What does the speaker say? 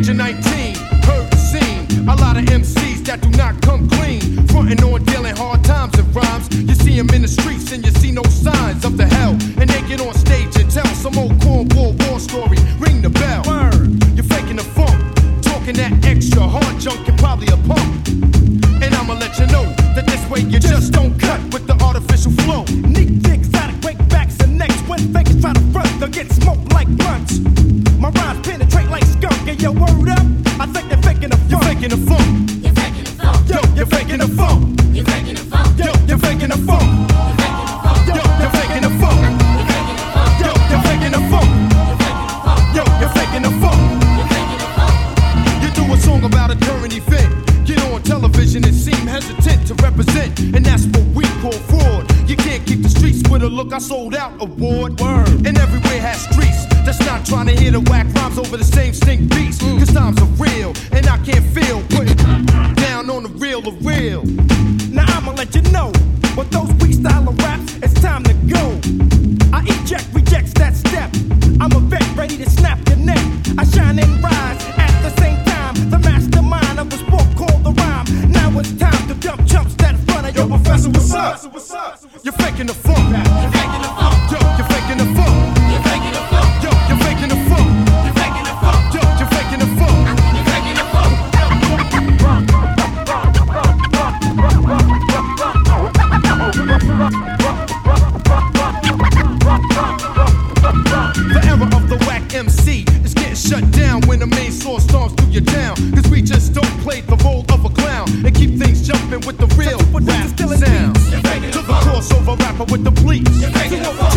age of 19, heard the scene. A lot of MCs that do not come clean, frontin' on dealing hard times and rhymes. You see them in the streets and you see no signs of the hell. And they get on stage and tell some old cornball war story. Ring the bell. Word. You're faking the funk, talking that extra hard junk. You're probably a punk. And I'ma let you know that this way you just don't cut with the artificial flow. Neat, exotic, breakbacks and necks. When fakers try to front, they'll get smoked like blunts. My rhymes penetrate like skunk. And your word up, I think they're faking the funk. You're faking the funk. You're faking the funk. Yo, you're faking the funk. You're faking the funk. Yo, you're faking the funk. Yo, you're faking the funk. Yo, you're faking the funk. Yo, you're faking the funk. You do a song about a current event, get on television and seem hesitant to represent, and that's what we call fraud. You can't keep the streets with a look I sold out award. Word. And everywhere has streets that's not trying to hear the whack rhymes over the same stink beats. Cause times are real and I can't feel putting down on the real of real. Now I'ma let you know, with those weak style of raps, it's time to go. I eject, rejects that step. I'm a vet ready to snap your neck. I shine and rise at the same time. The mastermind of the sport called the rhyme. Now it's time to dump chumps that front of Yo, your professor, what's up? You're faking the funk. You're faking the funk. Yo, you're faking the funk. You're faking the funk. Yo, you're faking the funk. You're faking the funk. Yo, you're faking the funk. You're faking the funk. The era of the whack MC is getting shut down when the main source storms through your town. Cause we just don't play the role of a clown and keep things jumping with the real rap sound. To the crossover rapper with the bleach.